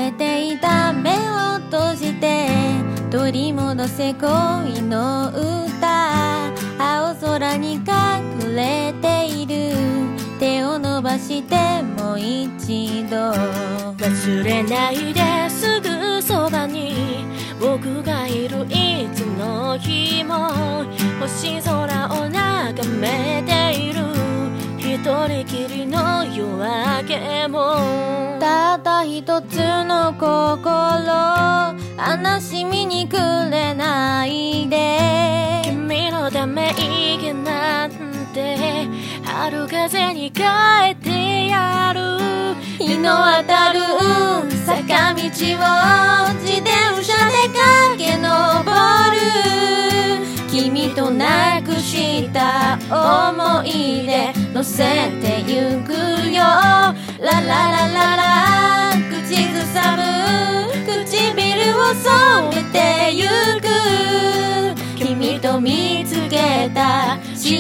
れていた目を閉じて取り戻せ恋の歌。青空に隠れている手を伸ばしてもう一度。 忘れないですぐそばに僕がいるいつの日も。星空を眺めている一人きりの夜明けも。 たった一つの心悲しみにくれないで。 君のため息なんて春風に変えてやる。 日の当たる坂道を自転車で駆け上る。君となくした思い出乗せてゆくよ。ラララララ口ずさむ唇を添えてゆく。君と見つけた幸